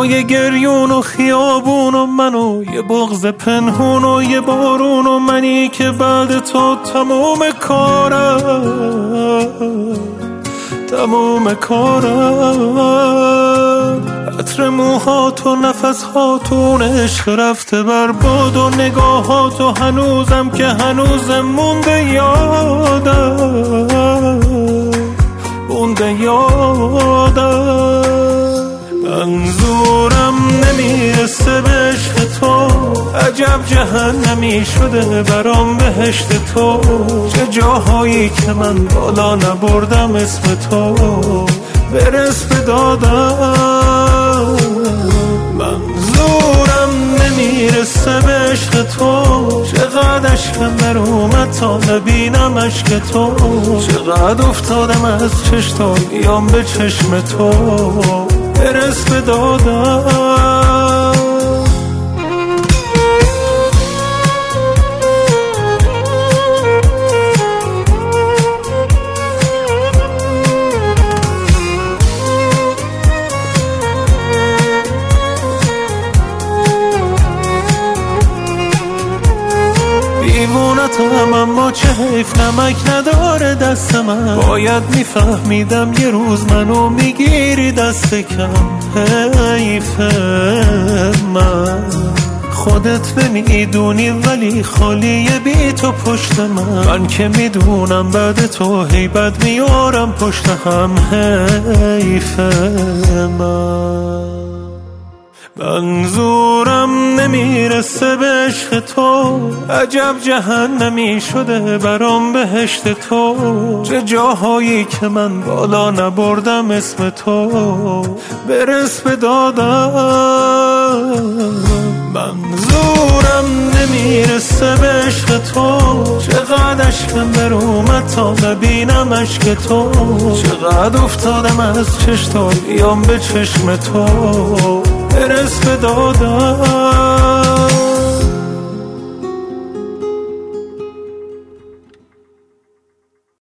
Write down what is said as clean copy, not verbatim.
یه گریون و خیابون و من و یه بغض پنهون و یه بارون و منی که بعد تو تموم کارم عطر موهات و نفس هاتون عشق رفته بر باد و نگاهات و هنوزم که هنوزم مونده یادم منظورم نمیرسه به عشق تو، عجب جهنمی شده برام بهشت تو. چه جاهایی که من بالا نبردم اسم تو برس به دادم. منظورم نمیرسه به عشق تو، چقدر اشکم در اومد تا نبینم عشق تو. چقدر افتادم از چشم بیام به چشم تو برس به دادم. دیوونتم اما چه حیف نمک نداره دست من، باید میفهمیدم یه روز منو میگیری دست کم. حیف من خودت بمیدونی ولی خالیه بی تو پشت من که میدونم بعد تو هیبت میارم پشت هم. حیف من منظورم نمیرسه به عشق تو، عجب جهنمی شده برام بهشت تو. چه جاهایی که من بالا نبردم اسم تو برس به دادم. منظورم نمیرسه به عشق تو، چقدر اشکم در اومد تا نبینم عشق تو. چقدر افتادم از چشم بیام به چشم تو برس به دادم.